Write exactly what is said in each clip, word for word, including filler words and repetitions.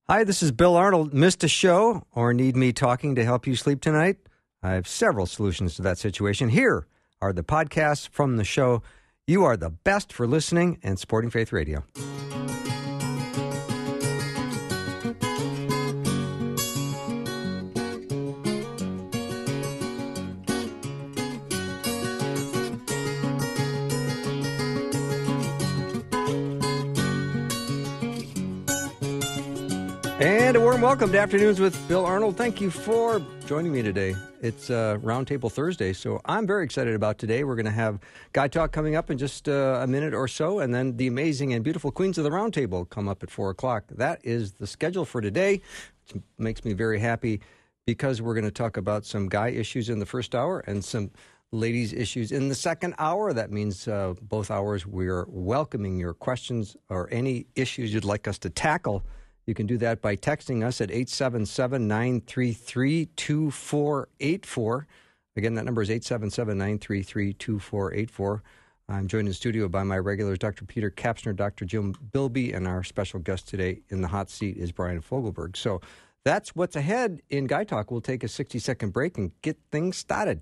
Hi, this is Bill Arnold. Missed a show or need me talking to help you sleep tonight? I have several solutions to that situation. Here are the podcasts from the show. You are the best for listening and supporting Faith Radio. And a warm welcome to Afternoons with Bill Arnold. Thank you for joining me today. It's uh, Roundtable Thursday, so I'm very excited about today. We're going to have Guy Talk coming up in just uh, a minute or so, and then the amazing and beautiful Queens of the Roundtable come up at four o'clock. That is the schedule for today, which makes me very happy because we're going to talk about some guy issues in the first hour and some ladies issues in the second hour. That means uh, both hours we're welcoming your questions or any issues you'd like us to tackle. You can do that by texting us at eight seven seven, nine three three, two four eight four. Again, that number is eight seven seven, nine three three, two four eight four. I'm joined in the studio by my regulars, Doctor Peter Kapsner, Doctor Jim Bilby, and our special guest today in the hot seat is Brian Fogelberg. So that's what's ahead in Guy Talk. We'll take a sixty-second break and get things started.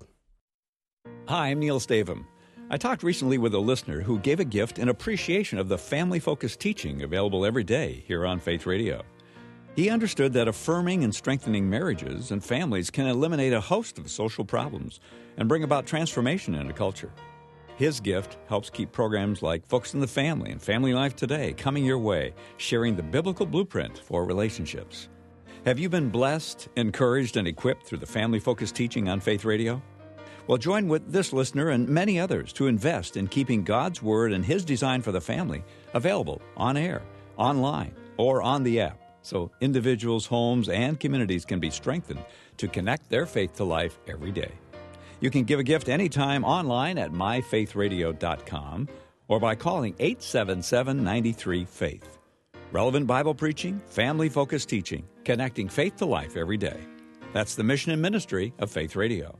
Hi, I'm Neil Stavum. I talked recently with a listener who gave a gift in appreciation of the family-focused teaching available every day here on Faith Radio. He understood that affirming and strengthening marriages and families can eliminate a host of social problems and bring about transformation in a culture. His gift helps keep programs like Focus on the Family and Family Life Today coming your way, sharing the biblical blueprint for relationships. Have you been blessed, encouraged, and equipped through the family-focused teaching on Faith Radio? Well, join with this listener and many others to invest in keeping God's Word and His design for the family available on air, online, or on the app, so individuals, homes, and communities can be strengthened to connect their faith to life every day. You can give a gift anytime online at my faith radio dot com or by calling eight seven seven, nine three, faith. Relevant Bible preaching, family-focused teaching, connecting faith to life every day. That's the mission and ministry of Faith Radio.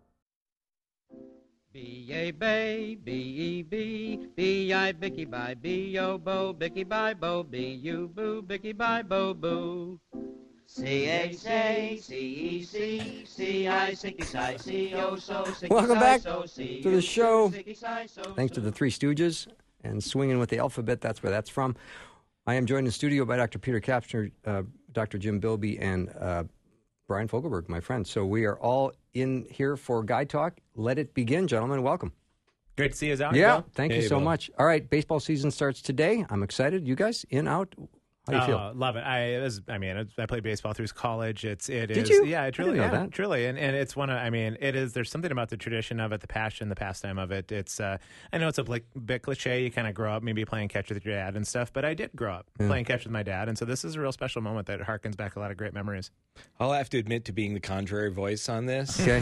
B A bay, B E B, B I Bicky Bye, B O Bo, Bicky Bye Bo, B U Boo, Bicky Bye Bo Boo. C H A, C E C, C I Sicky Si, C O So, Sicky Welcome back So, C to the show. Sicky Si So. Thanks to the Three Stooges and swinging with the alphabet. That's where that's from. I am joined in studio by Doctor Peter Kapsner, uh, Doctor Jim Bilby, and uh, Brian Fogelberg, my friend. So we are all in here for Guy Talk. Let it begin, gentlemen. Welcome. Great to see you out. Yeah, Bill. thank hey, you so Bill. much. All right, baseball season starts today. I'm excited. You guys, in, out? How do you oh, feel? Love it. I it was, I mean, it, I played baseball through college. It's it Did is you? yeah, I it truly didn't know yeah, that. truly, and and it's one of I mean, it is. There's something about the tradition of it, the passion, the pastime of it. It's uh, I know it's a like, bit cliche. You kind of grow up maybe playing catch with your dad and stuff, but I did grow up Yeah. playing catch with my dad, and so this is a real special moment that harkens back a lot of great memories. I'll have to admit to being the contrary voice on this. Okay.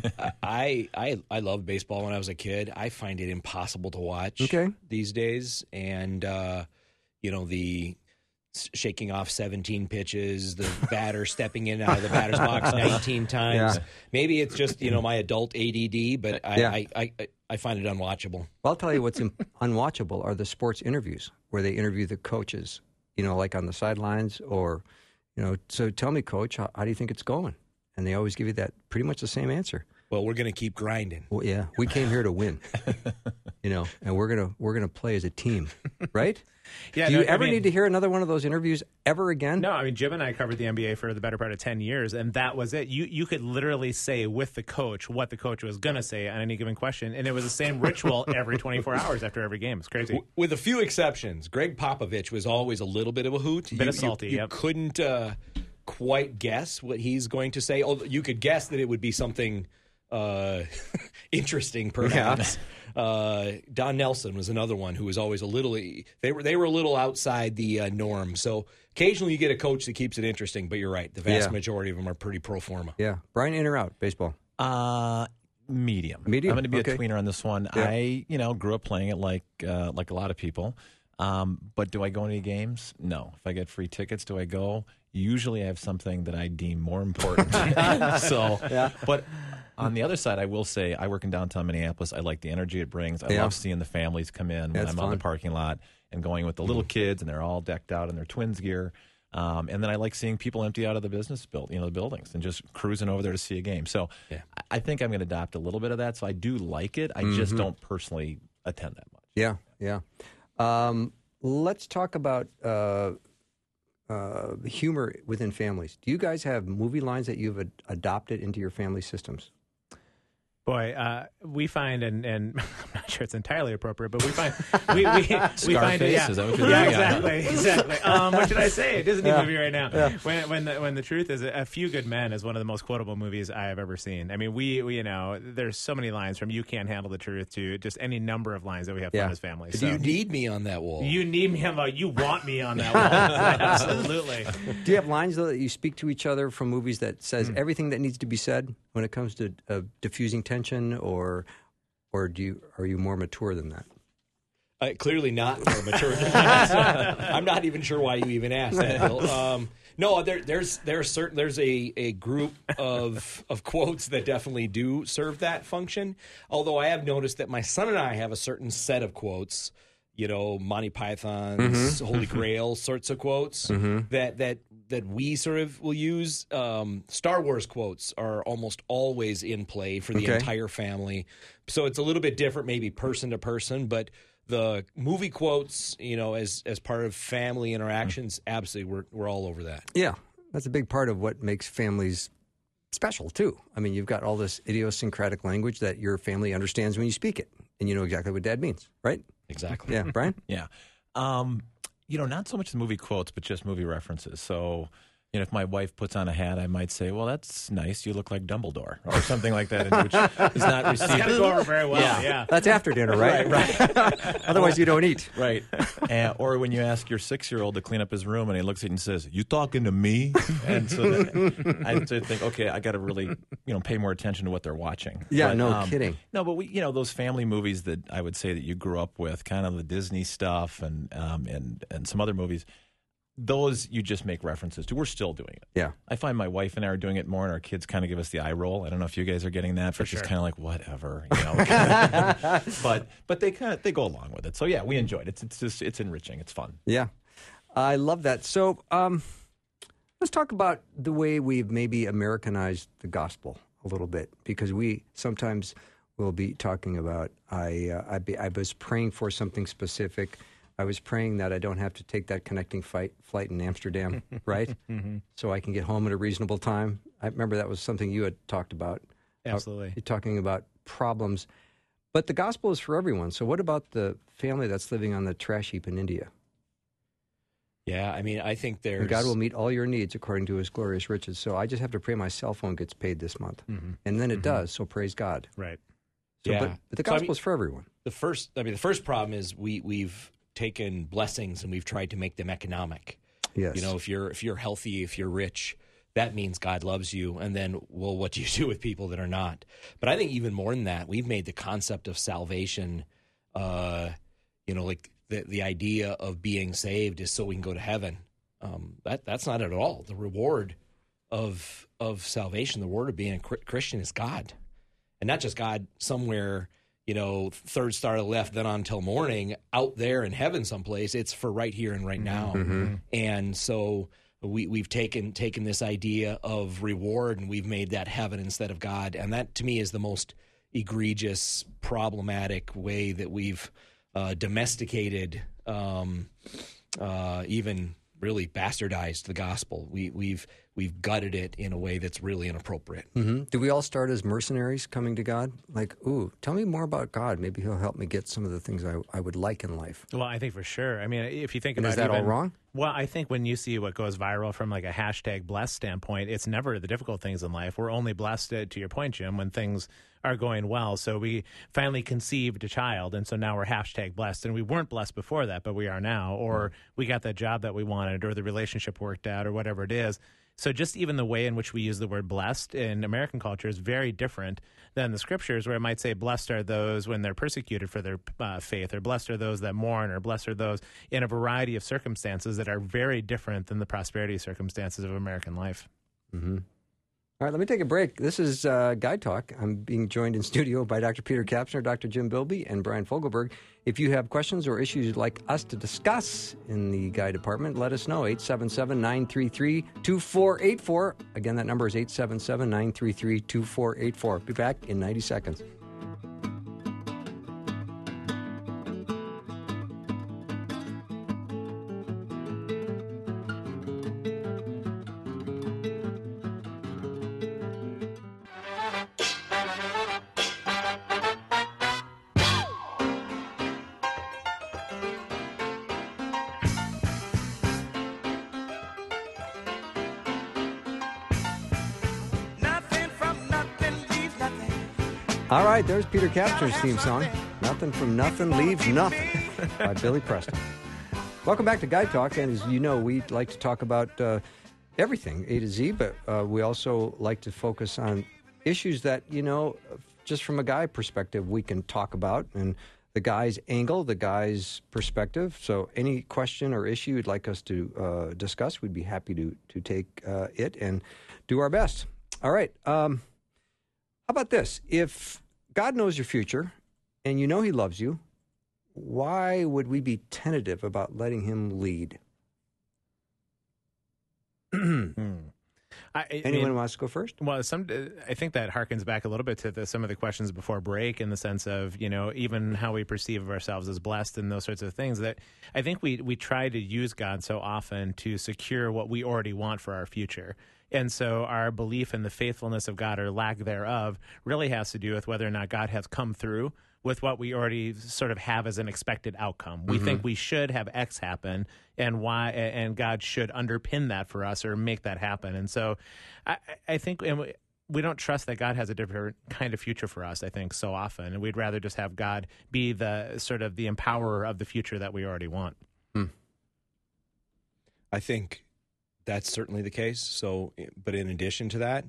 I, I I loved baseball when I was a kid. I find it impossible to watch Okay. these days. And, uh, you know, the s- shaking off seventeen pitches, the batter stepping in and out of the batter's box nineteen times. Yeah. Maybe it's just, you know, my adult A D D, but I, Yeah. I, I, I, I find it unwatchable. Well, I'll tell you what's im- unwatchable are the sports interviews where they interview the coaches, you know, like on the sidelines or, you know, so tell me, Coach, how, how do you think it's going? And they always give you that pretty much the same answer. Well, we're going to keep grinding. Well, yeah, we came here to win, you know, and we're gonna we're gonna play as a team, right? Yeah. Do you no, I ever mean- need to hear another one of those interviews ever again? No, I mean, Jim and I covered the N B A for the better part of ten years, and that was it. You you could literally say with the coach what the coach was going to say on any given question, and it was the same ritual every twenty-four hours after every game. It's crazy. W- With a few exceptions, Greg Popovich was always a little bit of a hoot. Bit you, of salty, You, you yep. couldn't uh, quite guess what he's going to say. Although you could guess that it would be something uh, interesting, perhaps. Uh, Don Nelson was another one who was always a little. They were they were a little outside the uh, norm. So occasionally you get a coach that keeps it interesting. But you're right, the vast Yeah. majority of them are pretty pro forma. Yeah, Brian, in or out baseball? Uh, medium. Medium, I'm going to be okay. a tweener on this one. Yeah. I, you know, grew up playing it like uh, like a lot of people. Um, but do I go to any games? No. If I get free tickets, do I go? Usually I have something that I deem more important. so, Yeah. but on the other side, I will say I work in downtown Minneapolis. I like the energy it brings. I Yeah. love seeing the families come in when That's I'm on fun. the parking lot and going with the little kids, and they're all decked out in their Twins gear. Um, and then I like seeing people empty out of the business build, you know, the buildings and just cruising over there to see a game. So Yeah. I I think I'm going to adopt a little bit of that. So I do like it. I just don't personally attend that much. Yeah, yeah. Um, let's talk about uh, uh, humor within families. Do you guys have movie lines that you've ad- adopted into your family systems? Boy, uh, we find, and, and I'm not sure it's entirely appropriate, but we find we we, we find Scarface, yeah, is that what you're yeah, doing? exactly, exactly. Um, what should I say? A Disney movie right now. When when the, when the truth is, A Few Good Men is one of the most quotable movies I have ever seen. I mean, we, we you know, there's so many lines from "You Can't Handle the Truth" to just any number of lines that we have Yeah. fun as families. Do So. you need me on that wall? You need me on the, you want me on that wall. Absolutely. Do you have lines though that you speak to each other from movies that says everything that needs to be said when it comes to uh, diffusing tension, or or do you are you more mature than that? Uh, clearly not more mature than that. I'm not even sure why you even asked that, Bill. Um, no, there, there's there's certain there's a, a group of of quotes that definitely do serve that function. Although I have noticed that my son and I have a certain set of quotes, you know, Monty Python's Holy Grail sorts of quotes that that that we sort of will use. Um, Star Wars quotes are almost always in play for the Okay. entire family, so it's a little bit different, maybe person to person, but. The movie quotes, you know, as as part of family interactions, absolutely, we're we're all over that. Yeah, that's a big part of what makes families special too. I mean, you've got all this idiosyncratic language that your family understands when you speak it, and you know exactly what Dad means, right? Exactly. Yeah, Brian. Yeah. Um, you know, not so much the movie quotes, but just movie references. So, you know, if my wife puts on a hat, I might say, well, that's nice. You look like Dumbledore or something like that, which is not received. That's gotta go over very well. Yeah. Yeah. That's after dinner, right? Right. Otherwise, you don't eat. Right. And, or when you ask your six-year-old to clean up his room and he looks at you and says, you talking to me? And so then I sort of think, okay, I got to really, you know, pay more attention to what they're watching. Yeah, But, no um, kidding. No, but we, you know, those family movies that I would say that you grew up with, kind of the Disney stuff and um, and and some other movies, those you just make references to. We're still doing it. Yeah. I find my wife and I are doing it more, and our kids kind of give us the eye roll. I don't know if you guys are getting that, but it's just sure. kind of like whatever, you know. but but they kind of they go along with it. So yeah, we enjoy it. It's it's just it's enriching. It's fun. Yeah, I love that. So um, let's talk about the way we've maybe Americanized the gospel a little bit, because we sometimes will be talking about, I, uh, I, be, I was praying for something specific. I was praying that I don't have to take that connecting fight, flight in Amsterdam, right? Mm-hmm. So I can get home at a reasonable time. I remember that was something you had talked about. Absolutely. Uh, you're talking about problems. But the gospel is for everyone. So what about the family that's living on the trash heap in India? Yeah, I mean, I think there's And God will meet all your needs according to his glorious riches. So I just have to pray my cell phone gets paid this month. Mm-hmm. And then it does, so praise God. Right. So, Yeah. but, but the So, I gospel mean- is for everyone. the first. I mean, the first problem is we we've taken blessings and we've tried to make them economic. Yes. You know, if you're if you're healthy, if you're rich, that means God loves you. And then, well, what do you do with people that are not? But I think even more than that, we've made the concept of salvation, uh, you know, like the the idea of being saved is so we can go to heaven. Um, that that's not at all. The reward of of salvation, the reward of being a Christian is God, and not just God somewhere, you know, third star to the left, then on till morning, out there in heaven someplace. It's for right here and right now. Mm-hmm. And so we, we've taken taken this idea of reward and we've made that heaven instead of God. And that, to me, is the most egregious, problematic way that we've uh, domesticated, um, uh, even really bastardized the gospel. We, we've we've gutted it in a way that's really inappropriate. Mm-hmm. Do we all start as mercenaries coming to God? Like, ooh, tell me more about God. Maybe he'll help me get some of the things I, I would like in life. Well, I think for sure. I mean, if you think And about is that all even- wrong? Well, I think when you see what goes viral from like a hashtag blessed standpoint, it's never the difficult things in life. We're only blessed, uh, to your point, Jim, when things are going well. So we finally conceived a child, and so now we're hashtag blessed. And we weren't blessed before that, but we are now. Or we got that job that we wanted, or the relationship worked out, or whatever it is. So just even the way in which we use the word blessed in American culture is very different than the scriptures, where it might say blessed are those when they're persecuted for their uh, faith, or blessed are those that mourn, or blessed are those in a variety of circumstances that are very different than the prosperity circumstances of American life. Mm-hmm. All right, let me take a break. This is uh, Guide Talk. I'm being joined in studio by Doctor Peter Kapsner, Doctor Jim Bilby, and Brian Fogelberg. If you have questions or issues you'd like us to discuss in the Guide Department, let us know. eight seven seven, nine three three, two four eight four. Again, that number is eight seven seven, nine three three, two four eight four. Be back in ninety seconds. All right, there's Peter Kapsner's theme song. Nothing from Nothing Leaves Nothing by Billy Preston. Welcome back to Guide Talk, and as you know, we like to talk about uh, everything, A to Z, but uh, we also like to focus on issues that, you know, just from a guy perspective, we can talk about, and the guy's angle, the guy's perspective. So any question or issue you'd like us to uh, discuss, we'd be happy to, to take uh, it and do our best. All right. Um, how about this? If God knows your future and you know he loves you, why would we be tentative about letting him lead? I, I Anyone mean, wants to go first? Well, some I think that harkens back a little bit to the, some of the questions before break, in the sense of, you know, even how we perceive of ourselves as blessed and those sorts of things. That I think we we try to use God so often to secure what we already want for our future. And so our belief in the faithfulness of God, or lack thereof, really has to do with whether or not God has come through with what we already sort of have as an expected outcome. We mm-hmm. think we should have X happen, and why, and God should underpin that for us or make that happen. And so I, I think and we, we don't trust that God has a different kind of future for us, I think, so often. And we'd rather just have God be the sort of the empowerer of the future that we already want. Hmm. I think that's certainly the case. So, but in addition to that,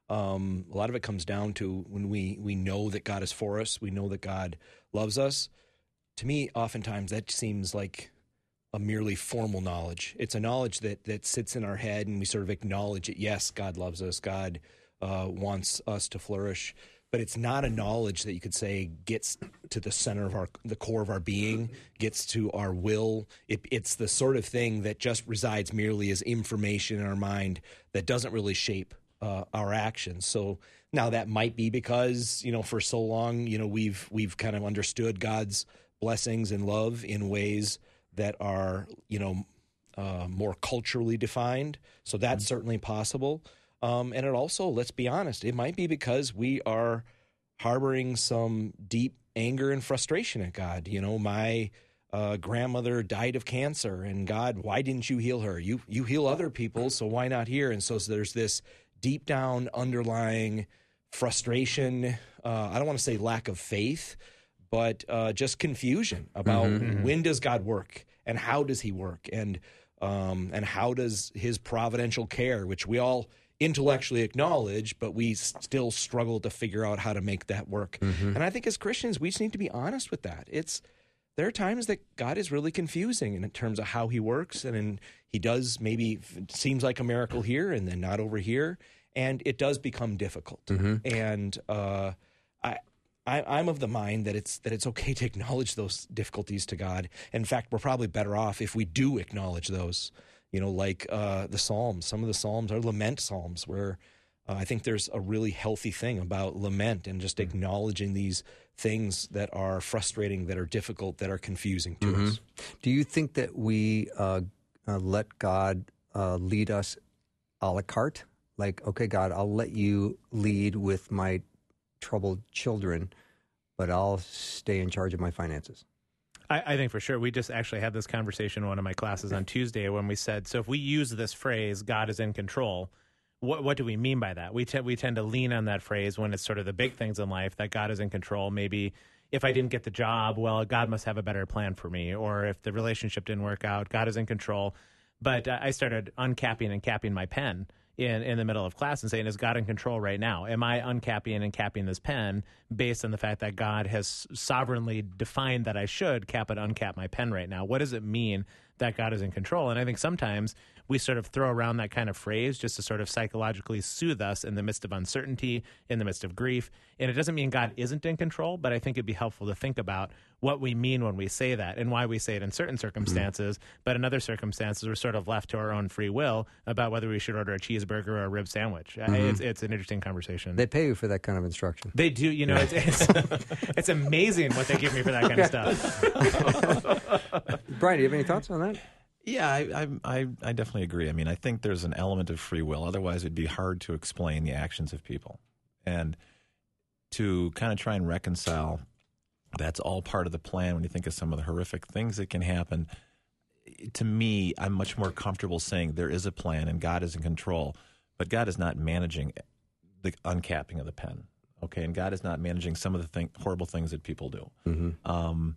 Um, a lot of it comes down to when we, we know that God is for us, we know that God loves us. To me, oftentimes that seems like a merely formal knowledge. It's a knowledge that, that sits in our head, and we sort of acknowledge it. Yes, God loves us. God uh, wants us to flourish. But it's not a knowledge that you could say gets to the center of our, the core of our being, gets to our will. It, it's the sort of thing that just resides merely as information in our mind that doesn't really shape Uh, our actions. So now that might be because, you know, for so long, you know, we've we've kind of understood God's blessings and love in ways that are, you know, uh, more culturally defined. So that's mm-hmm. certainly possible. Um, and it also, let's be honest, it might be because we are harboring some deep anger and frustration at God. You know, my uh, grandmother died of cancer, and God, why didn't you heal her? You you heal other people, so why not here? And so, so there's this deep down underlying frustration, uh, I don't want to say lack of faith, but uh, just confusion about mm-hmm. when does God work, and how does he work, and um, and how does his providential care, which we all intellectually acknowledge, but we still struggle to figure out how to make that work. Mm-hmm. And I think as Christians, we just need to be honest with that. It's there are times that God is really confusing in terms of how he works, and in, he does maybe it seems like a miracle here and then not over here, and it does become difficult. Mm-hmm. And uh, I, I, I'm of the mind that it's that it's okay to acknowledge those difficulties to God. In fact, we're probably better off if we do acknowledge those. You know, like uh, the Psalms. Some of the Psalms are lament Psalms, where uh, I think there's a really healthy thing about lament and just acknowledging these things that are frustrating, that are difficult, that are confusing to mm-hmm. us. Do you think that we uh, uh, let God uh, lead us a la carte? Like, okay, God, I'll let you lead with my troubled children, but I'll stay in charge of my finances. I, I think for sure. We just actually had this conversation in one of my classes on Tuesday when we said, so if we use this phrase, God is in control, What what do we mean by that? We tend we tend to lean on that phrase when it's sort of the big things in life, that God is in control. Maybe if I didn't get the job, well, God must have a better plan for me. Or if the relationship didn't work out, God is in control. But uh, I started uncapping and capping my pen in, in the middle of class and saying, is God in control right now? Am I uncapping and capping this pen based on the fact that God has sovereignly defined that I should cap and uncap my pen right now? What does it mean that God is in control? And I think sometimes we sort of throw around that kind of phrase just to sort of psychologically soothe us in the midst of uncertainty, in the midst of grief. And it doesn't mean God isn't in control, but I think it'd be helpful to think about what we mean when we say that and why we say it in certain circumstances, mm-hmm. but in other circumstances we're sort of left to our own free will about whether we should order a cheeseburger or a rib sandwich. Mm-hmm. It's, it's an interesting conversation. They pay you for that kind of instruction. They do. You know, it's, it's, it's amazing what they give me for that kind of stuff. Brian, do you have any thoughts on that? Yeah, I, I, I, I definitely agree. I mean, I think there's an element of free will. Otherwise, it'd be hard to explain the actions of people. And to kind of try and reconcile that's all part of the plan when you think of some of the horrific things that can happen. To me, I'm much more comfortable saying there is a plan and God is in control, but God is not managing the uncapping of the pen. Okay, and God is not managing some of the thing, horrible things that people do. Mm-hmm. Um,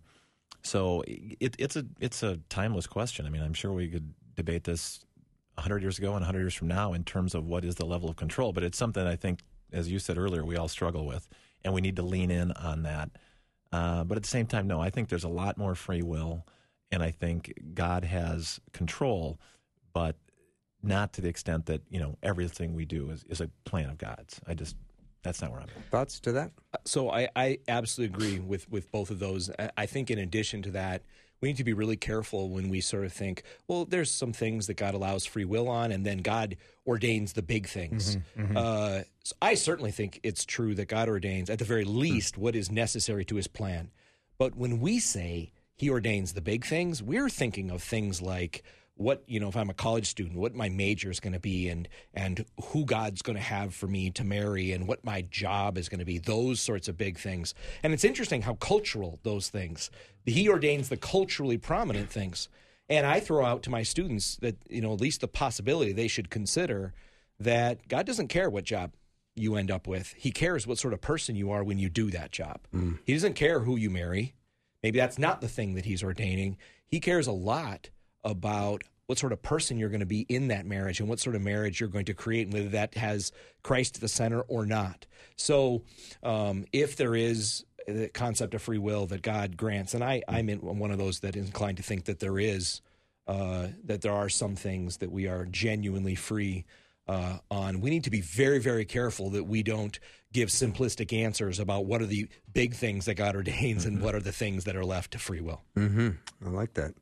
so it, it's a it's a timeless question. I mean, I'm sure we could debate this one hundred years ago and one hundred years from now in terms of what is the level of control. But it's something I think, as you said earlier, we all struggle with, and we need to lean in on that. Uh, but at the same time, no, I think there's a lot more free will, and I think God has control, but not to the extent that, you know, everything we do is, is a plan of God's. I just, that's not where I'm at. Thoughts to that? So I, I absolutely agree with, with both of those. I, I think in addition to that, we need to be really careful when we sort of think, well, there's some things that God allows free will on, and then God ordains the big things. Mm-hmm, mm-hmm. Uh, so I certainly think it's true that God ordains, at the very least, mm-hmm. what is necessary to his plan. But when we say he ordains the big things, we're thinking of things like what, you know, if I'm a college student, what my major is going to be, and and who God's going to have for me to marry, and what my job is going to be, those sorts of big things. And it's interesting how cultural those things, he ordains the culturally prominent things. And I throw out to my students that, you know, at least the possibility they should consider that God doesn't care what job you end up with. He cares what sort of person you are when you do that job. Mm. He doesn't care who you marry. Maybe that's not the thing that he's ordaining. He cares a lot about what sort of person you're going to be in that marriage and what sort of marriage you're going to create, and whether that has Christ at the center or not. So um, if there is the concept of free will that God grants, and I, I'm in one of those that is inclined to think that there is, uh, that there are some things that we are genuinely free uh, on. We need to be very, very careful that we don't give simplistic answers about what are the big things that God ordains mm-hmm. and what are the things that are left to free will. Mm-hmm. I like that.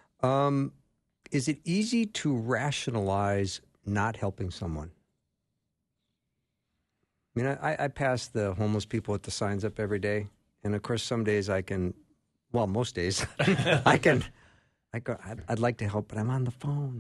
Um, is it easy to rationalize not helping someone? I mean, I, I pass the homeless people with the signs up every day, and of course, some days I can, well, most days I can, I go, I'd, I'd like to help, but I'm on the phone.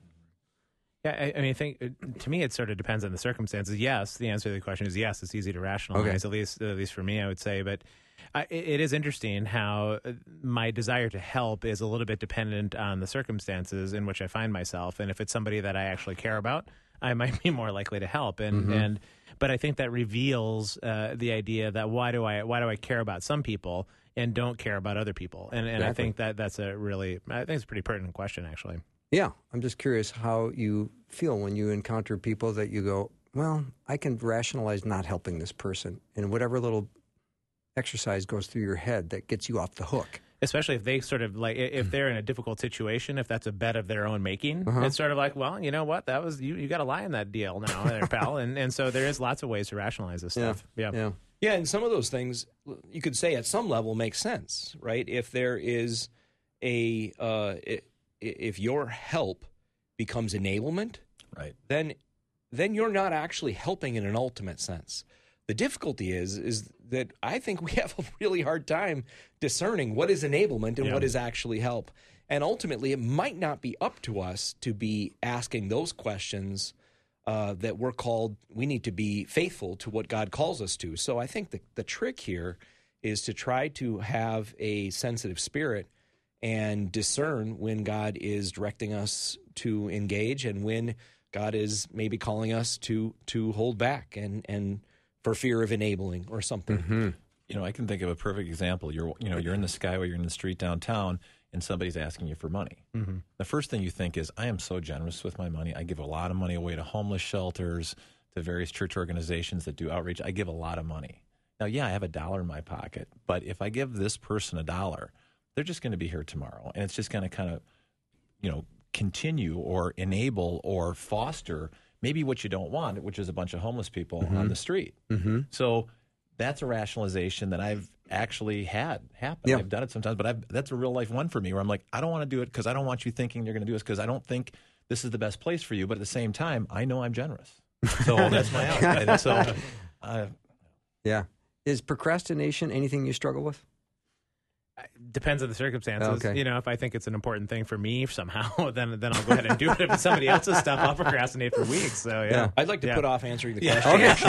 Yeah, I, I mean, I think to me it sort of depends on the circumstances. Yes, the answer to the question is yes. It's easy to rationalize, okay. at least at least for me, I would say. But I, it is interesting how my desire to help is a little bit dependent on the circumstances in which I find myself, and if it's somebody that I actually care about, I might be more likely to help. And mm-hmm. and but I think that reveals uh, the idea that why do I why do I care about some people and don't care about other people? And and exactly. I think that that's a really I think it's a pretty pertinent question, actually. Yeah, I'm just curious how you feel when you encounter people that you go, well, I can rationalize not helping this person, and whatever little exercise goes through your head that gets you off the hook. Especially if they sort of like, if they're in a difficult situation, if that's a bet of their own making, uh-huh. it's sort of like, well, you know what, that was, you, you got to lie in that deal now, there, pal. And and so there is lots of ways to rationalize this stuff. Yeah. yeah. Yeah, and some of those things, you could say at some level make sense, right? If there is a, uh, if your help becomes enablement, right, then then you're not actually helping in an ultimate sense. The difficulty is is that I think we have a really hard time discerning what is enablement and yeah. what is actually help. And ultimately, it might not be up to us to be asking those questions uh, that we're called, we need to be faithful to what God calls us to. So I think the, the trick here is to try to have a sensitive spirit and discern when God is directing us to engage and when God is maybe calling us to to hold back and and for fear of enabling or something. Mm-hmm. You know, I can think of a perfect example. You're you know you're in the Skyway, you're in the street downtown, and somebody's asking you for money. Mm-hmm. The first thing you think is, I am so generous with my money. I give a lot of money away to homeless shelters, to various church organizations that do outreach. I give a lot of money. Now, yeah, I have a dollar in my pocket, but if I give this person a dollar, they're just going to be here tomorrow, and it's just going to kind of, you know, continue or enable or foster maybe what you don't want, which is a bunch of homeless people Mm-hmm. on the street. Mm-hmm. So that's a rationalization that I've actually had happen. Yeah. I've done it sometimes, but I've, that's a real life one for me where I'm like, I don't want to do it because I don't want you thinking you're going to do this because I don't think this is the best place for you. But at the same time, I know I'm generous. So that's my out. And so, uh, Yeah. Is procrastination anything you struggle with? Depends on the circumstances. Okay. You know, if I think it's an important thing for me somehow, then then I'll go ahead and do it. If it's somebody else's stuff, I'll procrastinate for weeks. So yeah, Yeah. I'd like to Yeah. put off answering the Yeah. question.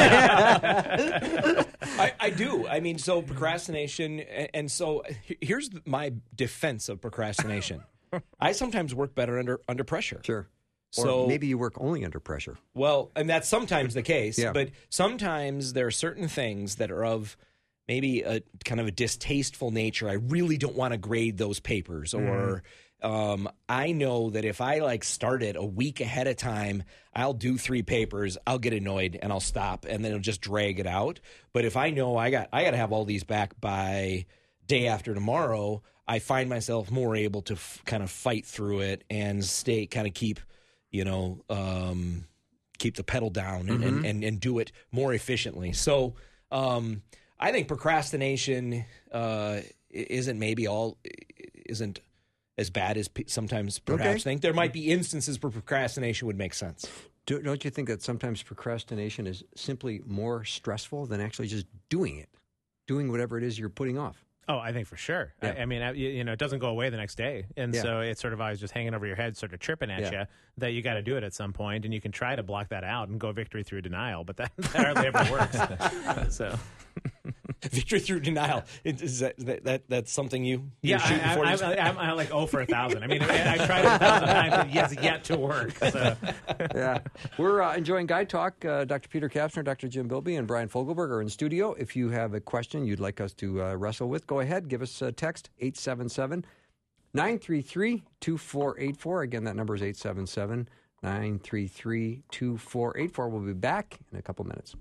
I, I do. I mean, so procrastination, and, and so he- here's my defense of procrastination. I sometimes work better under under pressure. Sure. Or So maybe you work only under pressure. well, and that's sometimes the case. Yeah. But sometimes there are certain things that are of maybe a kind of a distasteful nature. I really don't want to grade those papers, or um, I know that if I like start it a week ahead of time, I'll do three papers, I'll get annoyed and I'll stop, and then it'll just drag it out. But if I know I got I got to have all these back by day after tomorrow, I find myself more able to f- kind of fight through it and stay kind of keep, you know, um, keep the pedal down and, and, and, and do it more efficiently. So um, I think procrastination uh, isn't maybe all isn't as bad as pe- sometimes perhaps Okay. think. There might be instances where procrastination would make sense. Do, don't you think that sometimes procrastination is simply more stressful than actually just doing it, doing whatever it is you're putting off? Oh, I think for sure. Yeah. I, I mean, I, you you know, it doesn't go away the next day, and Yeah. so it's sort of always just hanging over your head, sort of chirping at Yeah. you that you got to do it at some point, and you can try to block that out and go victory through denial, but that, that hardly ever works. So, Victory through denial. Is that, that, that that's something you yeah, you're shooting I, for? I, I, I'm, I'm like oh for a thousand. I mean, I, I tried it a thousand times, and it has yet to work. So. Yeah. We're uh, enjoying Guide Talk. Uh, Doctor Peter Kapsner, Doctor Jim Bilby, and Brian Fogelberg are in studio. If you have a question you'd like us to uh, wrestle with, go ahead. Give us a text, eight seven seven, nine three three, two four eight four. Again, that number is eight seven seven, nine three three, two four eight four. We'll be back in a couple minutes.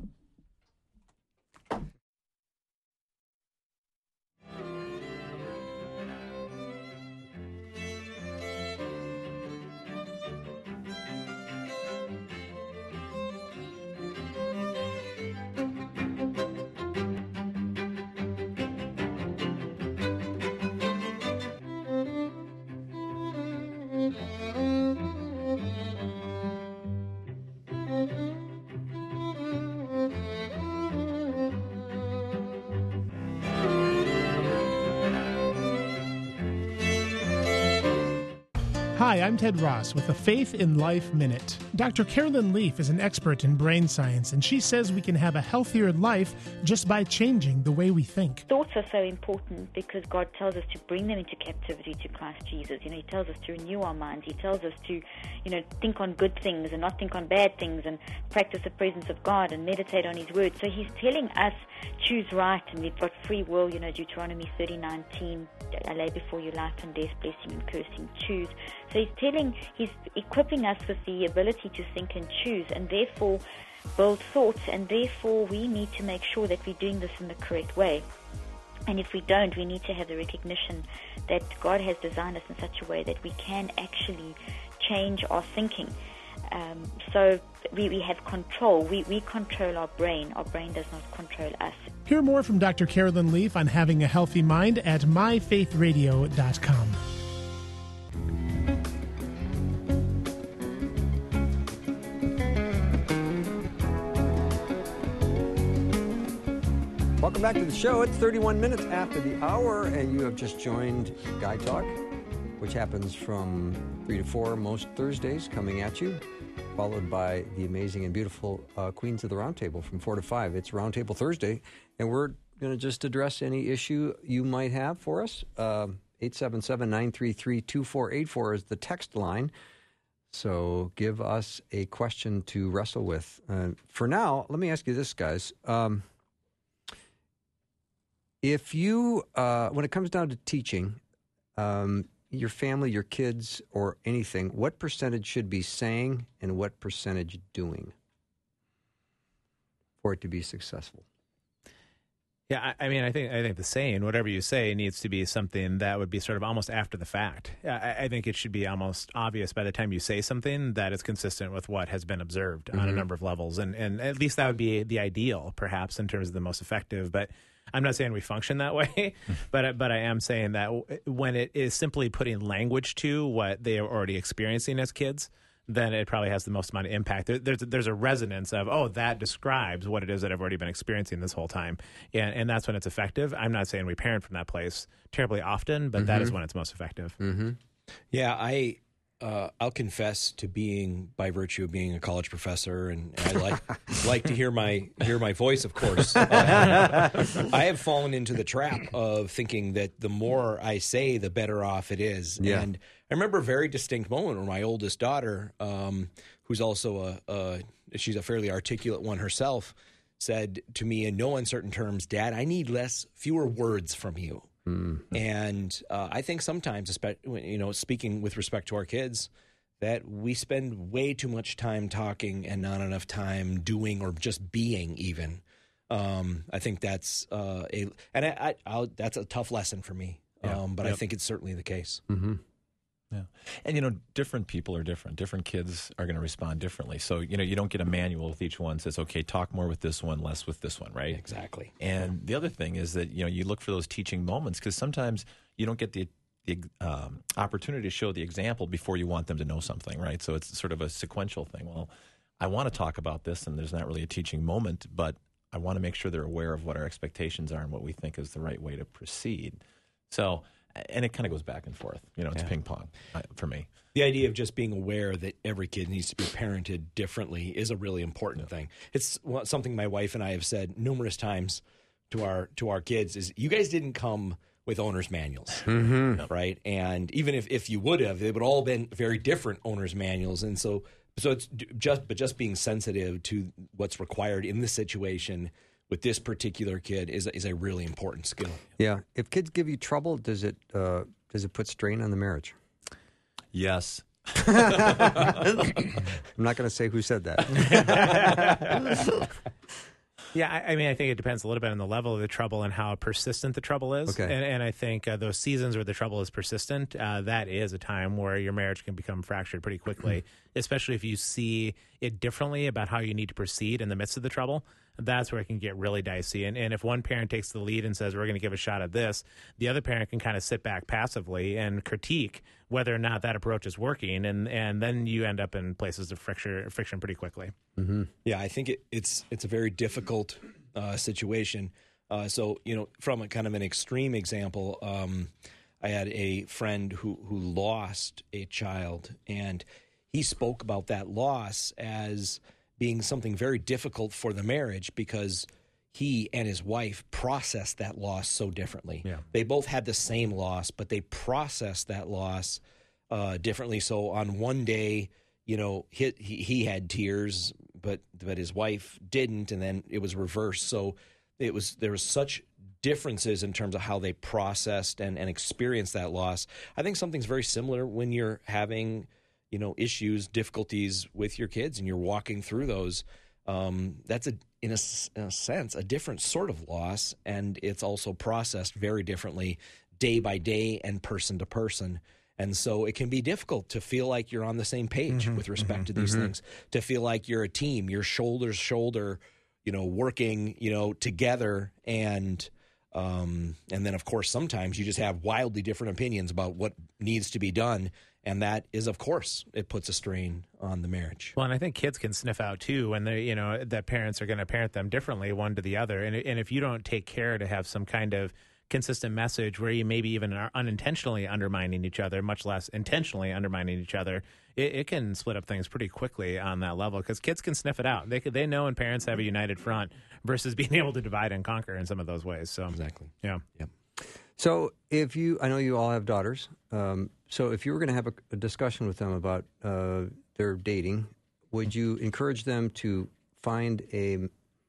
Hi, I'm Ted Ross with the Faith in Life Minute. Doctor Carolyn Leaf is an expert in brain science, and she says we can have a healthier life just by changing the way we think. Thoughts are so important because God tells us to bring them into captivity to Christ Jesus. You know, He tells us to renew our minds. He tells us to, you know, think on good things and not think on bad things, and practice the presence of God and meditate on His Word. So He's telling us choose right, and we've got free will. You know, Deuteronomy thirty nineteen, I lay before you life and death, blessing and cursing, choose. So He's telling, He's equipping us with the ability to think and choose, and therefore build thoughts, and therefore we need to make sure that we're doing this in the correct way. And if we don't, we need to have the recognition that God has designed us in such a way that we can actually change our thinking. Um, so we, we have control. We, we control our brain. Our brain does not control us. Hear more from Doctor Carolyn Leaf on having a healthy mind at my faith radio dot com. Welcome back to the show. It's thirty-one minutes after the hour, and you have just joined Guide Talk, which happens from three to four most Thursdays, coming at you, followed by the amazing and beautiful uh, Queens of the Roundtable from four to five. It's Roundtable Thursday, and we're going to just address any issue you might have for us. Um, eight seven seven, nine three three, two four eight four is the text line. So give us a question to wrestle with. Uh, for now, let me ask you this, guys. Um, if you, uh, when it comes down to teaching, um, your family, your kids, or anything, what percentage should be saying and what percentage doing for it to be successful? Yeah, I, I mean, I think I think the saying, whatever you say, needs to be something that would be sort of almost after the fact. I, I think it should be almost obvious by the time you say something that it's consistent with what has been observed mm-hmm. on a number of levels, and and at least that would be the ideal, perhaps, in terms of the most effective. But I'm not saying we function that way, but but I am saying that when it is simply putting language to what they are already experiencing as kids, then it probably has the most amount of impact. There, there's there's a resonance of, oh, that describes what it is that I've already been experiencing this whole time, and and that's when it's effective. I'm not saying we parent from that place terribly often, but mm-hmm. that is when it's most effective. Mm-hmm. Yeah, I uh, I'll confess to being, by virtue of being a college professor, and, and I like like to hear my hear my voice, of course. Uh, I have fallen into the trap of thinking that the more I say, the better off it is, yeah. and I remember a very distinct moment where my oldest daughter, um, who's also a, a she's a fairly articulate one herself, said to me in no uncertain terms, "Dad, I need less, fewer words from you." Mm-hmm. And uh, I think sometimes, you know, speaking with respect to our kids, that we spend way too much time talking and not enough time doing or just being. Even um, I think that's uh, a and I, I, I'll, that's a tough lesson for me. Yeah. Um, but yep. I think it's certainly the case. Mm-hmm. Yeah. And, you know, different people are different. Different kids are going to respond differently. So, you know, you don't get a manual with each one that says, okay, talk more with this one, less with this one, right? Exactly. And the other thing is that, you know, you look for those teaching moments because sometimes you don't get the, the um, opportunity to show the example before you want them to know something, right? So it's sort of a sequential thing. Well, I want to talk about this, and there's not really a teaching moment, but I want to make sure they're aware of what our expectations are and what we think is the right way to proceed. So... And it kind of goes back and forth. You know, it's yeah. ping pong uh, for me. The idea of just being aware that every kid needs to be parented differently is a really important yeah. thing. It's something my wife and I have said numerous times to our to our kids is you guys didn't come with owner's manuals, mm-hmm. right? And even if, if you would have, they would all been very different owner's manuals. And so so it's just but just being sensitive to what's required in the situation with this particular kid is is a really important skill. Yeah. If kids give you trouble, does it uh, does it put strain on the marriage? Yes. I'm not going to say who said that. Yeah, I, I mean, I think it depends a little bit on the level of the trouble and how persistent the trouble is. Okay. And, and I think uh, those seasons where the trouble is persistent, uh, that is a time where your marriage can become fractured pretty quickly, especially if you see it differently about how you need to proceed in the midst of the trouble. That's where it can get really dicey. And, and if one parent takes the lead and says, we're going to give a shot at this, the other parent can kind of sit back passively and critique whether or not that approach is working. And, and then you end up in places of friction, friction pretty quickly. Mm-hmm. Yeah, I think it, it's it's a very difficult uh, situation. Uh, so, you know, from a kind of an extreme example, um, I had a friend who, who lost a child, and he spoke about that loss as being something very difficult for the marriage because he and his wife processed that loss so differently. Yeah. They both had the same loss, but they processed that loss uh, differently. So on one day, you know, he, he he had tears, but but his wife didn't, and then it was reversed. So it was there was such differences in terms of how they processed and, and experienced that loss. I think something's very similar when you're having, you know, issues, difficulties with your kids, and you're walking through those. Um, that's a, in a, in a sense, a different sort of loss, and it's also processed very differently day by day and person to person. And so it can be difficult to feel like you're on the same page mm-hmm, with respect mm-hmm, to these mm-hmm. things, to feel like you're a team, you're shoulder to shoulder, you know, working, you know, together. And um, and then, of course, sometimes you just have wildly different opinions about what needs to be done. And that is, of course, it puts a strain on the marriage. Well, and I think kids can sniff out, too, when they, you know, that parents are going to parent them differently, one to the other. And, and if you don't take care to have some kind of consistent message where you maybe even are unintentionally undermining each other, much less intentionally undermining each other, it, it can split up things pretty quickly on that level because kids can sniff it out. They they know when parents have a united front versus being able to divide and conquer in some of those ways. So exactly. Yeah. Yep. So if you, I know you all have daughters. Um, so if you were going to have a, a discussion with them about uh, their dating, would you encourage them to find a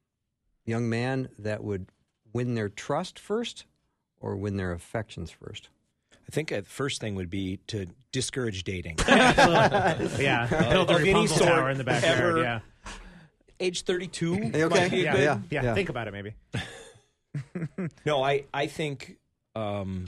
young man that would win their trust first or win their affections first? I think the first thing would be to discourage dating. Yeah. Build a Rapunzel tower in the backyard. Ever, yeah. Age thirty-two. Okay. Might be Yeah. good. Yeah. Yeah. Yeah. Think about it, maybe. No, I I think um,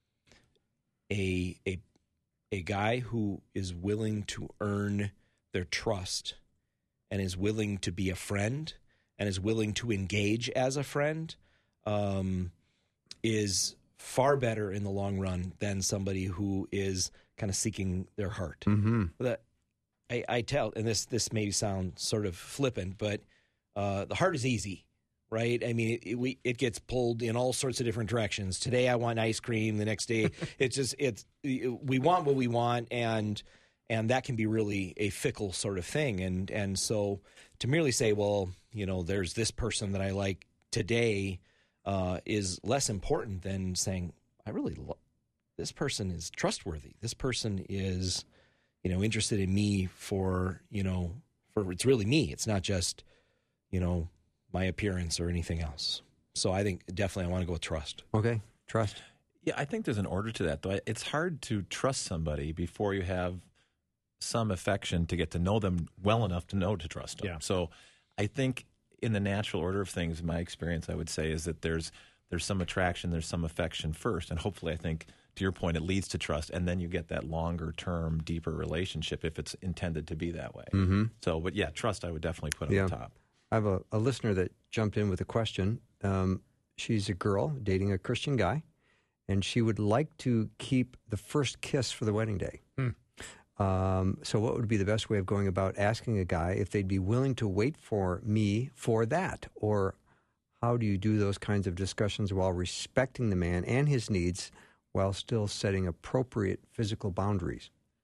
a a a guy who is willing to earn their trust and is willing to be a friend and is willing to engage as a friend um, is far better in the long run than somebody who is kind of seeking their heart. Mm-hmm. That I, I tell, and this this may sound sort of flippant, but uh, the heart is easy, right? I mean, it, it, we, it gets pulled in all sorts of different directions. Today I want ice cream. The next day it's just it's we want what we want, and and that can be really a fickle sort of thing. And and so to merely say, well, you know, there's this person that I like today uh, is less important than saying, I really lo- this person is trustworthy. This person is, you know, interested in me for, you know, for it's really me. It's not just, you know, my appearance or anything else. So I think definitely I want to go with trust. Okay, trust. Yeah, I think there's an order to that, though. It's hard to trust somebody before you have some affection to get to know them well enough to know to trust them. Yeah. So I think in the natural order of things, my experience, I would say, is that there's there's some attraction, there's some affection first, and hopefully I think, to your point, it leads to trust, and then you get that longer-term, deeper relationship if it's intended to be that way. Mm-hmm. So, but yeah, trust I would definitely put on Yeah. the top. I have a, a listener that jumped in with a question. Um, she's a girl dating a Christian guy, and she would like to keep the first kiss for the wedding day. Hmm. Um, so what would be the best way of going about asking a guy if they'd be willing to wait for me for that? Or how do you do those kinds of discussions while respecting the man and his needs while still setting appropriate physical boundaries?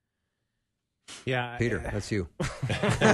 Yeah, Peter, that's you. Gee,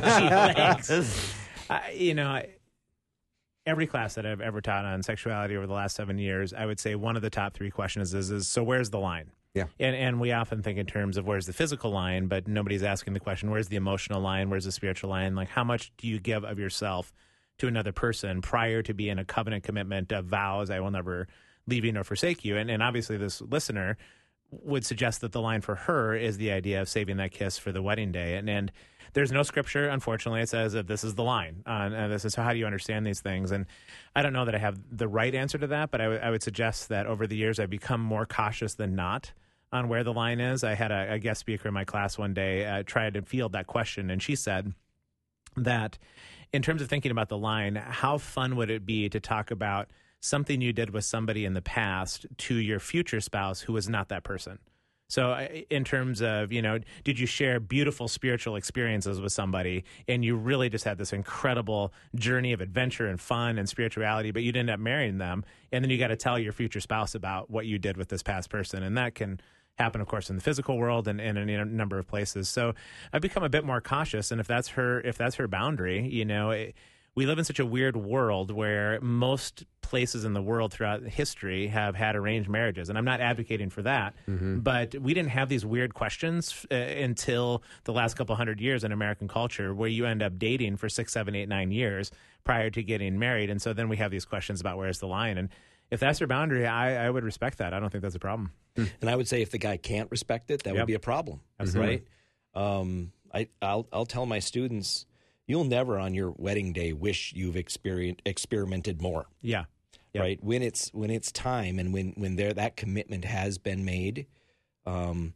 thanks. I, you know, I, every class that I've ever taught on sexuality over the last seven years, I would say one of the top three questions is, is so where's the line? Yeah. And and we often think in terms of where's the physical line, but nobody's asking the question, where's the emotional line? Where's the spiritual line? Like, how much do you give of yourself to another person prior to being a covenant commitment of vows, I will never leave you nor forsake you? And, and obviously this listener would suggest that the line for her is the idea of saving that kiss for the wedding day. And, and there's no scripture, unfortunately, it says that this is the line. Uh, and this is how do you understand these things? And I don't know that I have the right answer to that, but I, w- I would suggest that over the years I've become more cautious than not on where the line is. I had a, a guest speaker in my class one day uh, try to field that question, and she said that in terms of thinking about the line, how fun would it be to talk about something you did with somebody in the past to your future spouse who was not that person? So in terms of, you know, did you share beautiful spiritual experiences with somebody and you really just had this incredible journey of adventure and fun and spirituality, but you didn't end up marrying them, and then you got to tell your future spouse about what you did with this past person. And that can happen, of course, in the physical world and, and in a number of places. So I've become a bit more cautious. And if that's her, if that's her boundary, you know, it, we live in such a weird world where most places in the world throughout history have had arranged marriages. And I'm not advocating for that, mm-hmm. but we didn't have these weird questions uh, until the last couple hundred years in American culture, where you end up dating for six, seven, eight, nine years prior to getting married. And so then we have these questions about where's the line. And if that's your boundary, I, I would respect that. I don't think that's a problem. And I would say if the guy can't respect it, that Yep. would be a problem, Absolutely. right? Um, I, I'll, I'll tell my students, you'll never on your wedding day wish you've experien experimented more, Yeah. Yep. right? When it's when it's time and when when there that commitment has been made, um,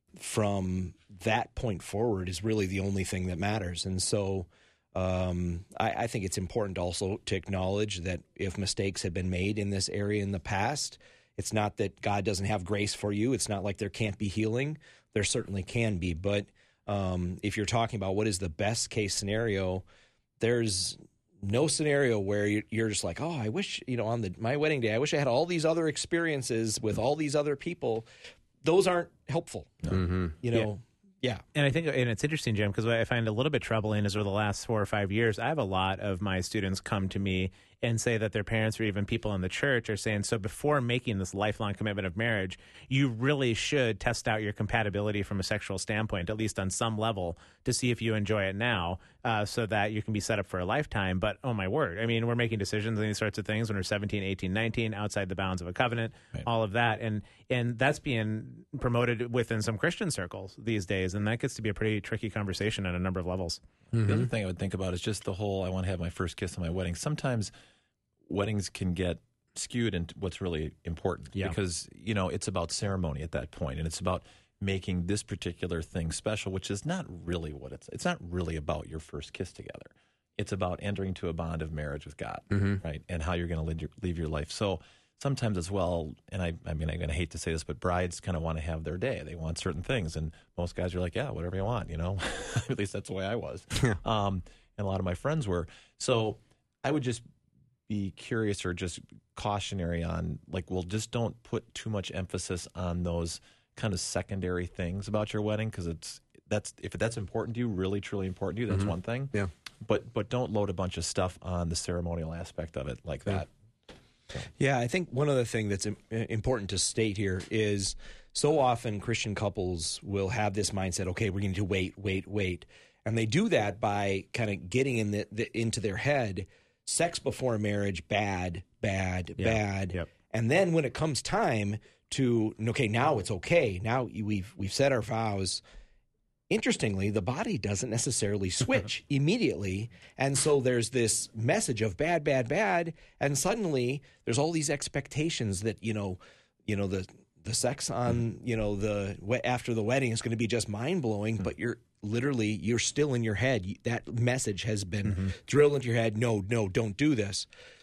from that point forward is really the only thing that matters. And so um, I, I think it's important also to acknowledge that if mistakes have been made in this area in the past, it's not that God doesn't have grace for you. It's not like there can't be healing. There certainly can be. But um, if you're talking about what is the best case scenario, there's no scenario where you're just like, oh, I wish, you know, on the my wedding day, I wish I had all these other experiences with all these other people. Those aren't helpful. Mm-hmm. You know, yeah. And I think, and it's interesting, Jim, because what I find a little bit troubling is over the last four or five years, I have a lot of my students come to me and say that their parents or even people in the church are saying, so before making this lifelong commitment of marriage, you really should test out your compatibility from a sexual standpoint, at least on some level, to see if you enjoy it now, uh, so that you can be set up for a lifetime. But, oh, my word, I mean, we're making decisions on these sorts of things when we're seventeen, eighteen, nineteen, outside the bounds of a covenant, right. all of that. And, and that's being promoted within some Christian circles these days, and that gets to be a pretty tricky conversation on a number of levels. Mm-hmm. The other thing I would think about is just the whole I want to have my first kiss on my wedding. Sometimes weddings can get skewed into what's really important. Yeah. Because, you know, it's about ceremony at that point, and it's about making this particular thing special, which is not really what it's, it's not really about your first kiss together. It's about entering into a bond of marriage with God, Mm-hmm. right? And how you're going to live your, live your life. So sometimes as well, and I, I mean, I'm going to hate to say this, but brides kind of want to have their day. They want certain things. And most guys are like, yeah, whatever you want, you know? At least that's the way I was. um, and a lot of my friends were. So I would just be curious or just cautionary on, like, well, just don't put too much emphasis on those kind of secondary things about your wedding, because it's that's if that's important to you, really truly important to you, that's Mhm. one thing. Yeah. But but don't load a bunch of stuff on the ceremonial aspect of it like that. Yeah, I think one other thing that's im- important to state here is so often Christian couples will have this mindset, okay, we're going to wait, wait, wait. And they do that by kind of getting in the, the into their head, sex before marriage, bad, bad, Yeah. bad. Yep. And then when it comes time to, okay, now it's okay. Now we've we've said our vows. Interestingly, the body doesn't necessarily switch immediately. And so there's this message of bad, bad, bad. And suddenly there's all these expectations that, you know, you know, the the sex on, you know, the after the wedding is going to be just mind blowing, but you're literally, you're still in your head. That message has been mm-hmm. drilled into your head. No, no, don't do this.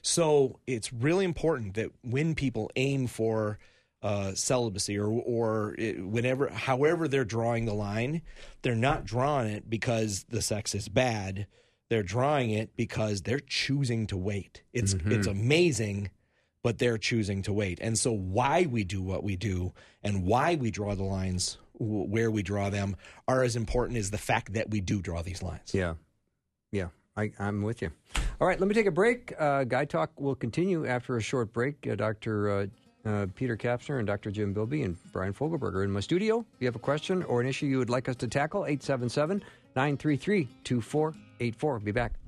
So it's really important that when people aim for Uh, celibacy or or it, whenever, however they're drawing the line, they're not drawing it because the sex is bad. They're drawing it because they're choosing to wait. It's Mm-hmm. it's amazing, but they're choosing to wait. And so why we do what we do and why we draw the lines w- where we draw them are as important as the fact that we do draw these lines. Yeah. Yeah. I, I'm with you. All right, let me take a break. Uh, Guy Talk will continue after a short break. Uh, Doctor Uh, Uh, Peter Kapsner and Doctor Jim Bilby and Brian Fogelberg are in my studio. If you have a question or an issue you would like us to tackle, eight seven seven, nine three three, two four eight four. Be back.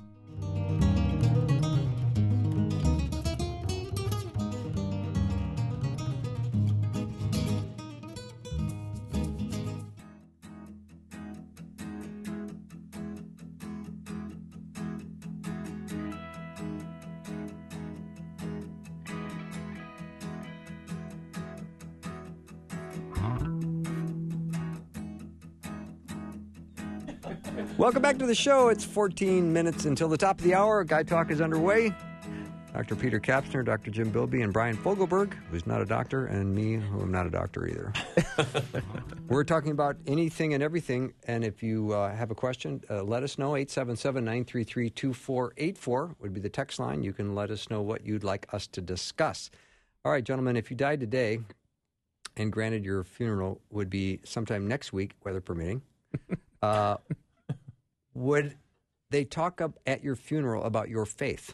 Welcome back to the show. It's fourteen minutes until the top of the hour. Guy Talk is underway. Doctor Peter Kapsner, Doctor Jim Bilby, and Brian Fogelberg, who's not a doctor, and me, who am not a doctor either. We're talking about anything and everything, and if you uh, have a question, uh, let us know. eight seven seven, nine three three, two four eight four would be the text line. You can let us know what you'd like us to discuss. All right, gentlemen, if you died today, and granted your funeral would be sometime next week, weather permitting, uh, would they talk up at your funeral about your faith?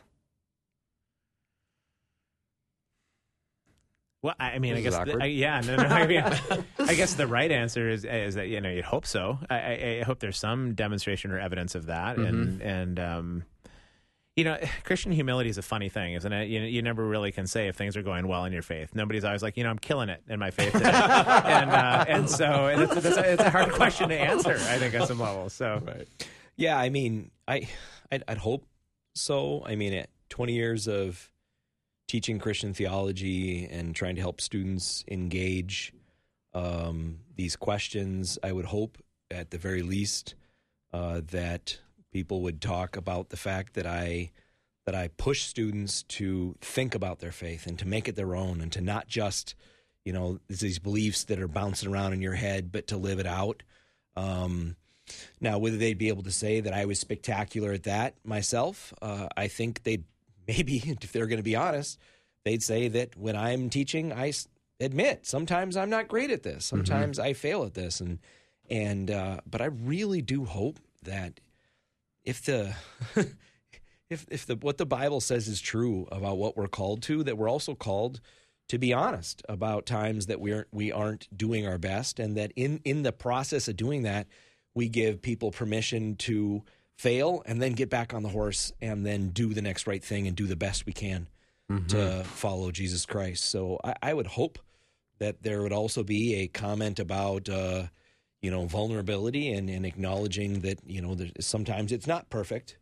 Well, I mean, This I is guess, awkward. I, yeah, no, no, I, mean, I guess the right answer is is that, you know, you'd hope so. I, I, I hope there's some demonstration or evidence of that, Mm-hmm. and and um, you know, Christian humility is a funny thing, isn't it? You you never really can say if things are going well in your faith. Nobody's always like, you know, I'm killing it in my faith today, and uh, and so it's, it's, a, it's a hard question to answer, I think, at some level. So, Right. Yeah, I mean, I, I'd, I'd hope so. I mean, at twenty years of teaching Christian theology and trying to help students engage um, these questions, I would hope at the very least uh, that people would talk about the fact that I that I push students to think about their faith and to make it their own, and to not just, you know, these beliefs that are bouncing around in your head, but to live it out. Um, Now, whether they'd be able to say that I was spectacular at that myself, uh, I think they maybe, if they're going to be honest, they'd say that when I'm teaching, I s- admit sometimes I'm not great at this. Sometimes I fail at this, and and uh, but I really do hope that if the if if the what the Bible says is true about what we're called to, that we're also called to be honest about times that we aren't we aren't doing our best, and that in in the process of doing that, we give people permission to fail and then get back on the horse and then do the next right thing and do the best we can mm-hmm. to follow Jesus Christ. So I, I would hope that there would also be a comment about, uh, you know, vulnerability and, and acknowledging that, you know, sometimes it's not perfect.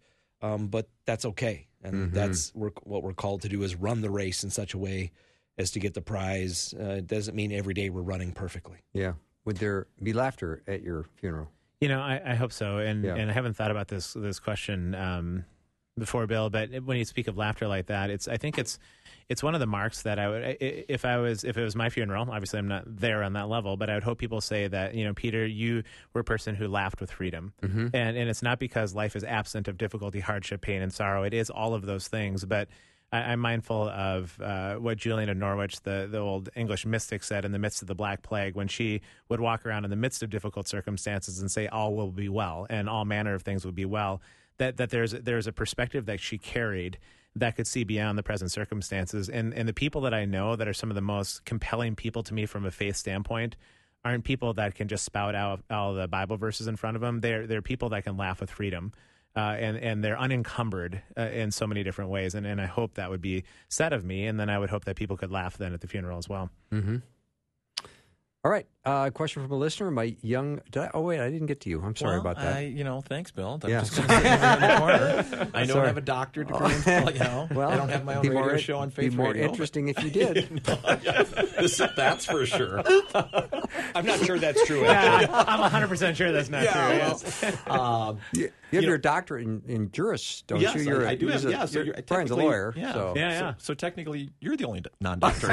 um, but that's okay. And Mm-hmm. that's we're, what we're called to do is run the race in such a way as to get the prize. Uh, it doesn't mean every day we're running perfectly. Yeah. Would there be laughter at your funeral? You know, I, I hope so, and Yeah. and I haven't thought about this this question um, before, Bill. But when you speak of laughter like that, it's I think it's it's one of the marks that I would I- if I was if it was my funeral. Obviously, I'm not there on that level, but I would hope people say that, you know, Peter, you were a person who laughed with freedom, Mm-hmm. and and it's not because life is absent of difficulty, hardship, pain, and sorrow. It is all of those things, but I, I'm mindful of uh, what Julian of Norwich, the, the old English mystic, said in the midst of the Black Plague, when she would walk around in the midst of difficult circumstances and say, all will be well, and all manner of things will be well, that, that there's, there's a perspective that she carried that could see beyond the present circumstances. And, and the people that I know that are some of the most compelling people to me from a faith standpoint aren't people that can just spout out all the Bible verses in front of them. They're, they're people that can laugh with freedom. Uh, and, and they're unencumbered uh, in so many different ways. And, and I hope that would be said of me. And then I would hope that people could laugh then at the funeral as well. Mm-hmm. All right. Uh, question from a listener. My young. Did I, oh, wait. I didn't get to you. I'm sorry Well, about that. I, you know, thanks, Bill. I'm Yeah. just going to sit here in the corner. I don't Sorry. have a doctorate degree. You know, Well, I don't have my own be radio more, show on be Faith more Radio. interesting if you did. This, that's for sure. I'm not sure that's true. Yeah, I'm one hundred percent sure that's not true. Yeah, yes. um, You, you have your doctorate in, in juris, don't yes, you? You're, I, I do you're have. a- Yeah, so you're- you're, Brian's a technically- lawyer. Yeah, So. Yeah, yeah. So, so technically, you're the only non-doctor.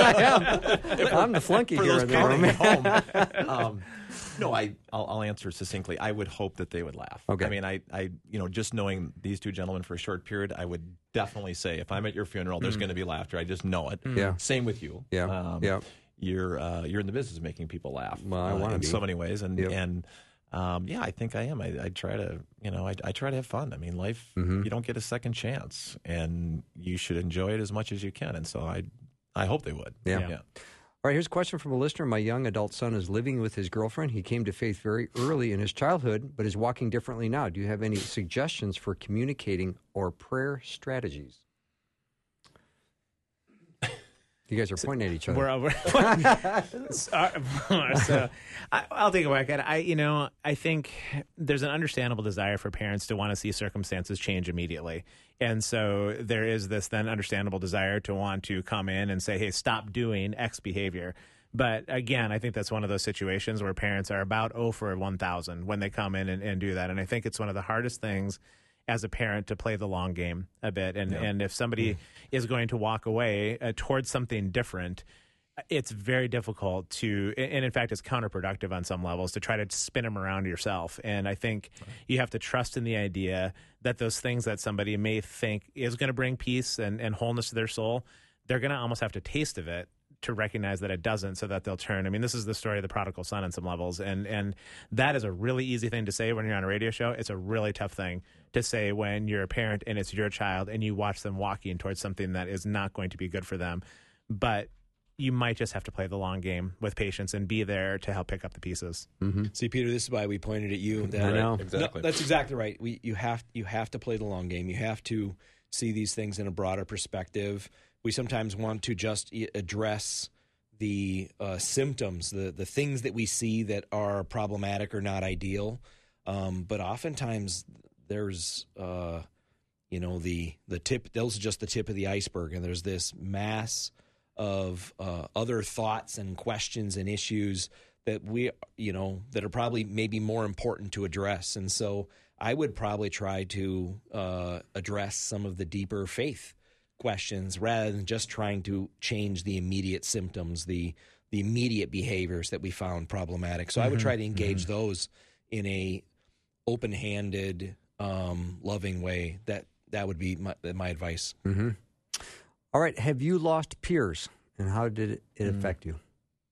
I'm the flunky For here those in the counting room. at home. Um, no, I, I'll, I'll answer succinctly. I would hope that they would laugh. Okay. I mean, I, I, you know, just knowing these two gentlemen for a short period, I would definitely say if I'm at your funeral, there's going to be laughter. I just know it. Yeah. Same with you. Yeah. Um, Yeah. You're, uh, you're in the business of making people laugh. Well, I uh, wanna in be. so many ways, and Yep. and. Um, yeah, I think I am. I, I try to, you know, I, I try to have fun. I mean, life, Mm-hmm. you don't get a second chance, and you should enjoy it as much as you can. And so I, I hope they would. Yeah. yeah. All right, here's a question from a listener. My young adult son is living with his girlfriend. He came to faith very early in his childhood, but is walking differently now. Do you have any suggestions for communicating or prayer strategies? You guys are pointing at each other. We're over. so I, I'll take a whack at it. I, you know, I think there's an understandable desire for parents to want to see circumstances change immediately. And so there is this then understandable desire to want to come in and say, hey, stop doing X behavior. But again, I think that's one of those situations where parents are about oh for one thousand when they come in and, and do that. And I think it's one of the hardest things as a parent to play the long game a bit. And, Yeah. and if somebody is going to walk away uh, towards something different, it's very difficult to, and in fact, it's counterproductive on some levels to try to spin them around yourself. And I think you have to trust in the idea that those things that somebody may think is going to bring peace and, and wholeness to their soul, they're going to almost have to taste of it to recognize that it doesn't, so that they'll turn. I mean, this is the story of the prodigal son on some levels, and and that is a really easy thing to say when you're on a radio show. It's a really tough thing to say when you're a parent and it's your child and you watch them walking towards something that is not going to be good for them. But you might just have to play the long game with patience and be there to help pick up the pieces. Mm-hmm. See, Peter, this is why we pointed at you. That, I know. Exactly. No, that's exactly right. We you have you have to play the long game. You have to see these things in a broader perspective. We sometimes want to just e- address the uh, symptoms, the the things that we see that are problematic or not ideal. Um, but oftentimes there's uh, you know the the tip. Those are just the tip of the iceberg, and there's this mass of uh, other thoughts and questions and issues that we you know that are probably maybe more important to address. And so I would probably try to uh, address some of the deeper faith questions rather than just trying to change the immediate symptoms, the the immediate behaviors that we found problematic. So I would try to engage those in a open-handed, um, loving way. That that would be my, my advice. Mm-hmm. All right, have you lost peers, and how did it, it affect you?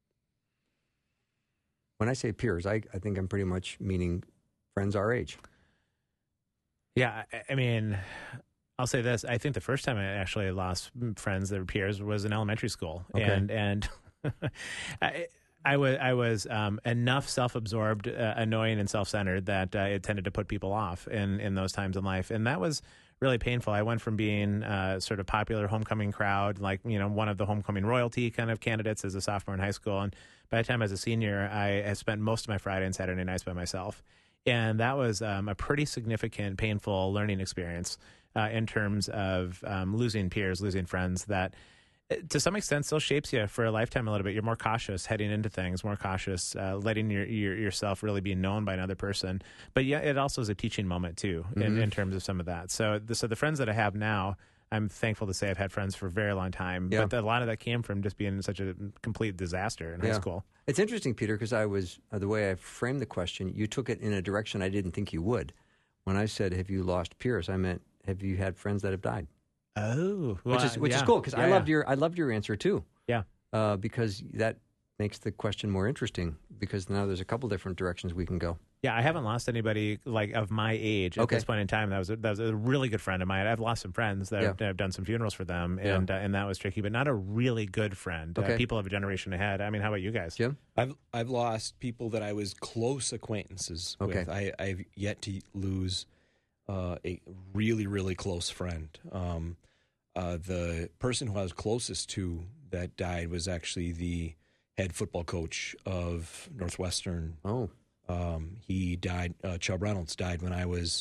When I say peers, I, I think I'm pretty much meaning friends our age. Yeah, I, I mean, I'll say this. I think the first time I actually lost friends that were peers was in elementary school. Okay. And and I, I was, I was um, enough self-absorbed, uh, annoying, and self-centered that uh, it tended to put people off in, in those times in life. And that was really painful. I went from being uh, sort of popular homecoming crowd, like, you know, one of the homecoming royalty kind of candidates as a sophomore in high school. And by the time I was a senior, I had spent most of my Friday and Saturday nights by myself. And that was um, a pretty significant, painful learning experience uh, in terms of um, losing peers, losing friends that to some extent still shapes you for a lifetime a little bit. You're more cautious heading into things, more cautious, uh, letting your, your yourself really be known by another person. But yeah, it also is a teaching moment too, in, Mm-hmm. in terms of some of that. So the, so the friends that I have now, I'm thankful to say I've had friends for a very long time. Yeah. But a lot of that came from just being such a complete disaster in high Yeah. school. It's interesting, Peter, because I was uh, the way I framed the question, you took it in a direction I didn't think you would. When I said, "Have you lost peers?" I meant, "Have you had friends that have died?" Oh, Which is which is cool because I loved your I loved your answer too. Yeah. Uh, because that makes the question more interesting. Because now there's a couple different directions we can go. Yeah, I haven't lost anybody like of my age at Okay. this point in time. That was a, that was a really good friend of mine. I've lost some friends that Yeah. have, have done some funerals for them, Yeah. and uh, and that was tricky. But not a really good friend. Okay. Uh, people of a generation ahead. I mean, how about you guys? Jim? I've I've lost people that I was close acquaintances Okay. with. I, I've yet to lose uh, a really really close friend. Um, uh, the person who I was closest to that died was actually the head football coach of Northwestern. Oh, Um, he died. Uh, Chubb Reynolds died when I was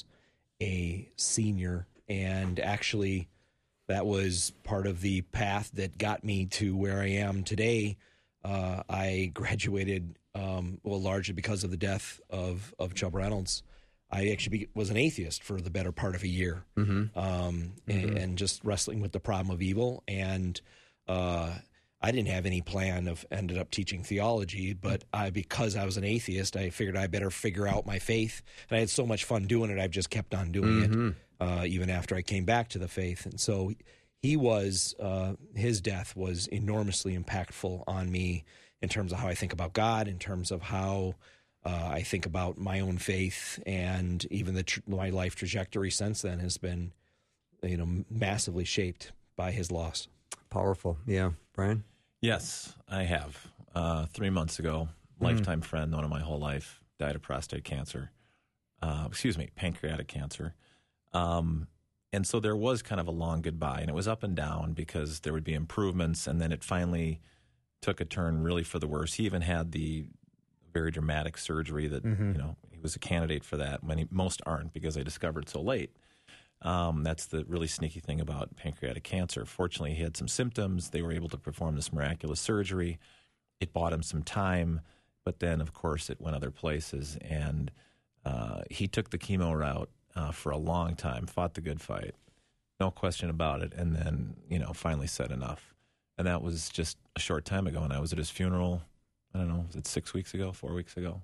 a senior, and actually, that was part of the path that got me to where I am today. Uh, I graduated, um, well, largely because of the death of of Chubb Reynolds. I actually be, was an atheist for the better part of a year, mm-hmm. um, and, and just wrestling with the problem of evil. And uh, I didn't have any plan of ended up teaching theology, but I, because I was an atheist, I figured I better figure out my faith. And I had so much fun doing it, I've just kept on doing Mm-hmm. it, uh, even after I came back to the faith. And so he was, uh, his death was enormously impactful on me in terms of how I think about God, in terms of how uh, I think about my own faith, and even the tr- my life trajectory since then has been, you know, massively shaped by his loss. Powerful. Yeah, Brian. Yes, I have. Uh, three months ago, lifetime friend, known him my whole life, died of prostate cancer. Uh, excuse me, pancreatic cancer. Um, and so there was kind of a long goodbye, and it was up and down because there would be improvements, and then it finally took a turn really for the worse. He even had the very dramatic surgery that, Mm-hmm. you know, he was a candidate for that when he, most aren't because they discovered so late. Um, that's the really sneaky thing about pancreatic cancer. Fortunately, he had some symptoms. They were able to perform this miraculous surgery. It bought him some time, but then, of course, it went other places. And uh, he took the chemo route uh, for a long time, fought the good fight, no question about it, and then, you know, finally said enough. And that was just a short time ago, and I was at his funeral, I don't know, was it six weeks ago, four weeks ago?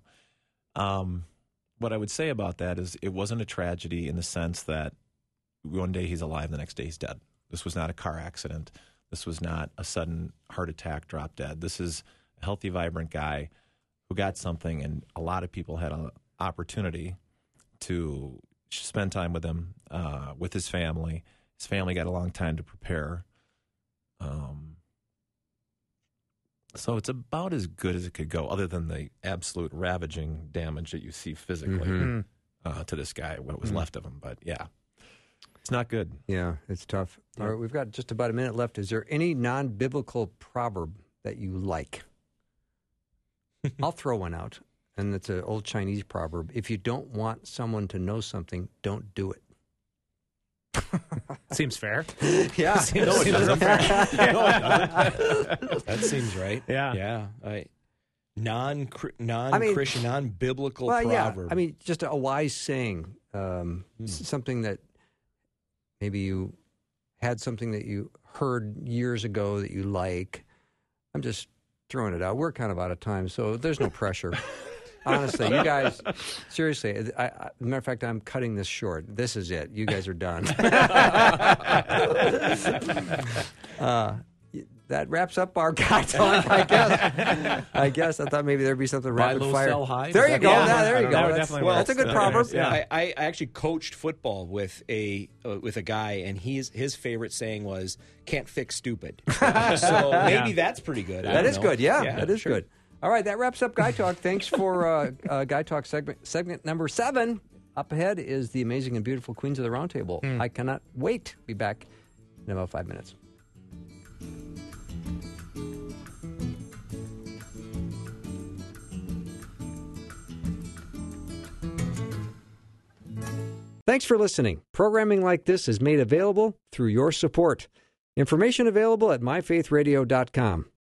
Um, what I would say about that is it wasn't a tragedy in the sense that one day he's alive, the next day he's dead. This was not a car accident. This was not a sudden heart attack, drop dead. This is a healthy, vibrant guy who got something, and a lot of people had an opportunity to spend time with him, uh, with his family. His family got a long time to prepare. Um, so it's about as good as it could go, other than the absolute ravaging damage that you see physically Mhm. uh, to this guy, what was Mm. left of him. But yeah, it's not good. Yeah, it's tough. All right, we've got just about a minute left. Is there any non-biblical proverb that you like? I'll throw one out, and it's an old Chinese proverb. If you don't want someone to know something, don't do it. Seems fair. Yeah. No, it doesn't. That seems right. Yeah. Yeah. I, non non-Christian, non-biblical Well, yeah. proverb. I mean, just a, a wise saying, um, Hmm. s- something that maybe you had something that you heard years ago that you like. I'm just throwing it out. We're kind of out of time, so there's no pressure. Honestly, you guys, seriously, I, I, as a matter of fact, I'm cutting this short. This is it. You guys are done. uh, that wraps up our guy talk, I guess. I guess I thought maybe there'd be something Buy rapid low, fire. sell high. There Is you that go. the Yeah, one? there I you don't go. know. That's, Definitely well, works. that's a good Okay. proverb. Yeah. I, I actually coached football with a uh, with a guy, and he's his favorite saying was "Can't fix stupid." So maybe that's pretty good. I That don't is know. good. Yeah, that is sure. good. All right, that wraps up Guy Talk. Thanks for uh, uh, Guy Talk segment segment number seven. Up ahead is the amazing and beautiful Queens of the Roundtable. I cannot wait to be back in about five minutes. Thanks for listening. Programming like this is made available through your support. Information available at my faith radio dot com.